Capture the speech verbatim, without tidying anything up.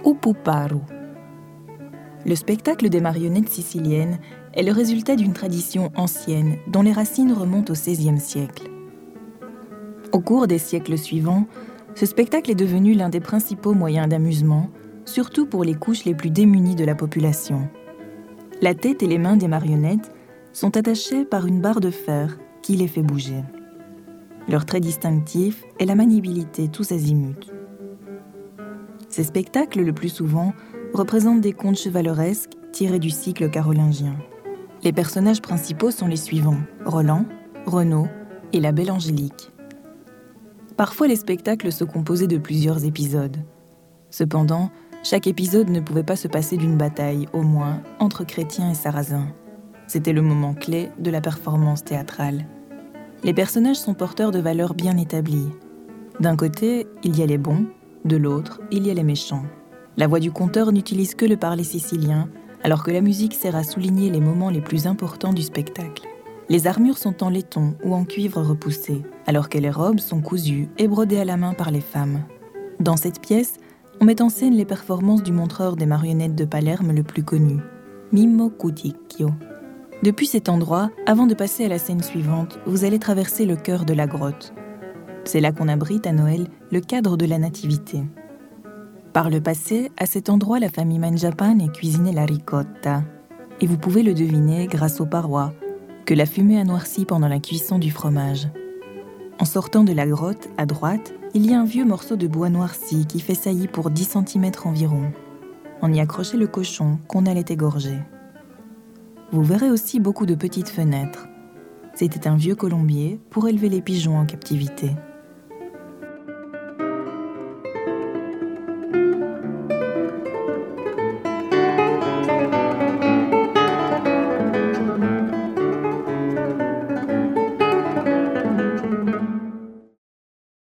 Upuparu. Le spectacle des marionnettes siciliennes est le résultat d'une tradition ancienne dont les racines remontent au seizième siècle. Au cours des siècles suivants, ce spectacle est devenu l'un des principaux moyens d'amusement, surtout pour les couches les plus démunies de la population. La tête et les mains des marionnettes sont attachées par une barre de fer qui les fait bouger. Leur trait distinctif est la maniabilité tous azimuts. Ces spectacles, le plus souvent, représentent des contes chevaleresques tirés du cycle carolingien. Les personnages principaux sont les suivants: Roland, Renaud et la Belle Angélique. Parfois, les spectacles se composaient de plusieurs épisodes. Cependant, chaque épisode ne pouvait pas se passer d'une bataille, au moins, entre chrétiens et sarrasins. C'était le moment clé de la performance théâtrale. Les personnages sont porteurs de valeurs bien établies. D'un côté, il y a les bons, de l'autre, il y a les méchants. La voix du conteur n'utilise que le parler sicilien, alors que la musique sert à souligner les moments les plus importants du spectacle. Les armures sont en laiton ou en cuivre repoussé, alors que les robes sont cousues et brodées à la main par les femmes. Dans cette pièce, on met en scène les performances du montreur des marionnettes de Palerme le plus connu, Mimmo Cuticchio. Depuis cet endroit, avant de passer à la scène suivante, vous allez traverser le cœur de la grotte. C'est là qu'on abrite à Noël le cadre de la nativité. Par le passé, à cet endroit, la famille Mangiapane cuisinait la ricotta. Et vous pouvez le deviner grâce aux parois, que la fumée a noirci pendant la cuisson du fromage. En sortant de la grotte, à droite, il y a un vieux morceau de bois noirci qui fait saillie pour dix centimètres environ. On y accrochait le cochon qu'on allait égorger. Vous verrez aussi beaucoup de petites fenêtres. C'était un vieux colombier pour élever les pigeons en captivité.